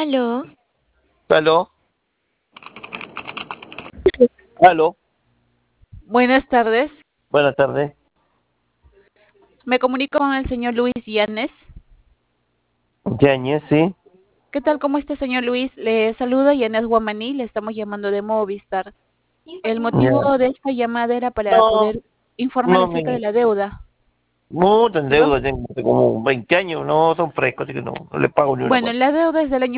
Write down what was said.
Aló, Aló, aló, buenas tardes. buenas tardes. Me comunico con el señor Luis Yanes. Yañez, sí. ¿Qué tal? ¿Cómo está, señor Luis? Le saluda Yanes Guamaní. Le estamos llamando de Movistar. El motivo Ya. de esta llamada era para No, poder informarle no, acerca de la deuda. no, en ¿Perdón? deuda, tengo como 20 años, no son frescos, así que no le pago ni una Bueno, cuota. la deuda es del año